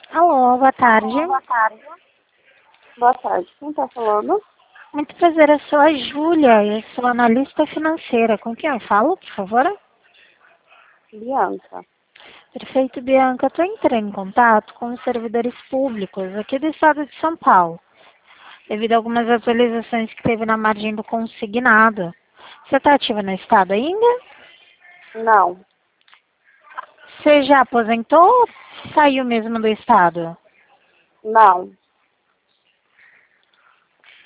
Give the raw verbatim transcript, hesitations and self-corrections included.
Alô, boa tarde. Boa tarde. Boa tarde. Quem está falando? Muito prazer, eu sou a Júlia, eu sou analista financeira. Com quem eu falo, por favor? Bianca. Perfeito, Bianca. Estou entrando em contato com os servidores públicos aqui do estado de São Paulo, devido a algumas atualizações que teve na margem do consignado. Você está ativa no estado ainda? Não. Você já aposentou ou saiu mesmo do estado? Não.